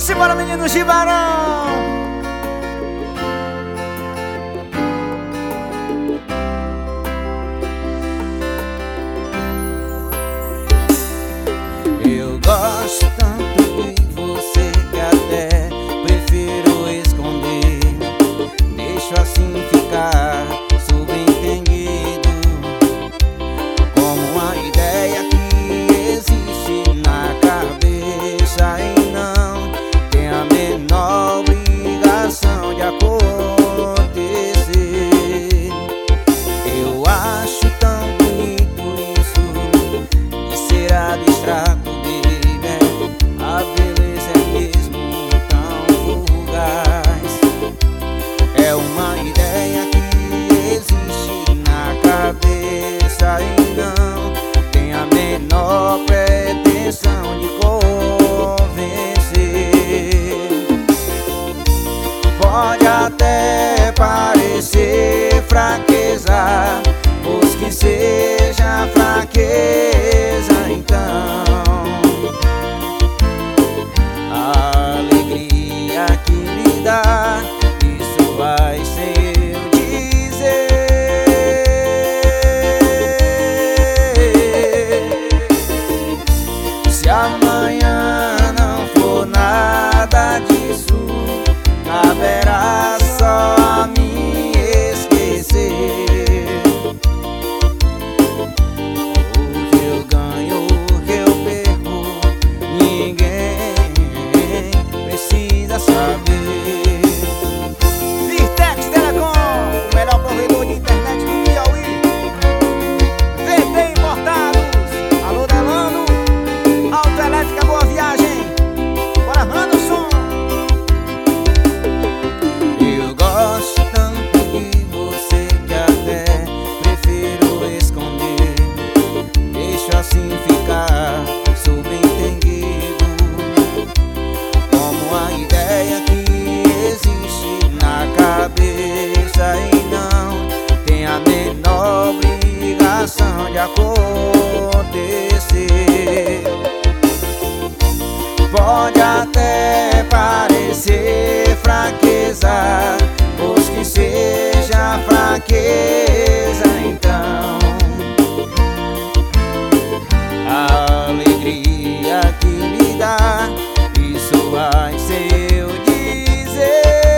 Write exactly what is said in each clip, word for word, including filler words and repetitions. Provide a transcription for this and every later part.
Simbora, meninos de Barão! Eu gosto tanto de você que até prefiro esconder. Deixo assim ficar subentendido, como uma ideia que existe na cabeça e não tem a menor obrigação de acontecer. Eu acho tão bonito isso de ser abstrato. A beleza é mesmo tão fugaz. É uma ideia que existe na cabeça e não tem a menor pretensão de convencer. Pode até parecer fraqueza, pois que seja fraqueza então. Isso vai sem eu dizer. Se amanhã não for nada disso, caberá só a mim esquecer. O que eu ganho, o que eu perco, ninguém precisa saber. Assim ficar subentendido, como a ideia que existe na cabeça e não tem a menor obrigação de acontecer. Pode até parecer fraqueza, pois que seja fraqueza então. A alegria que me dá, isso vai sem eu dizer.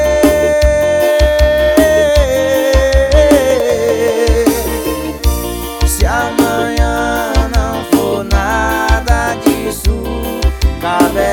Se amanhã não for nada disso, cabe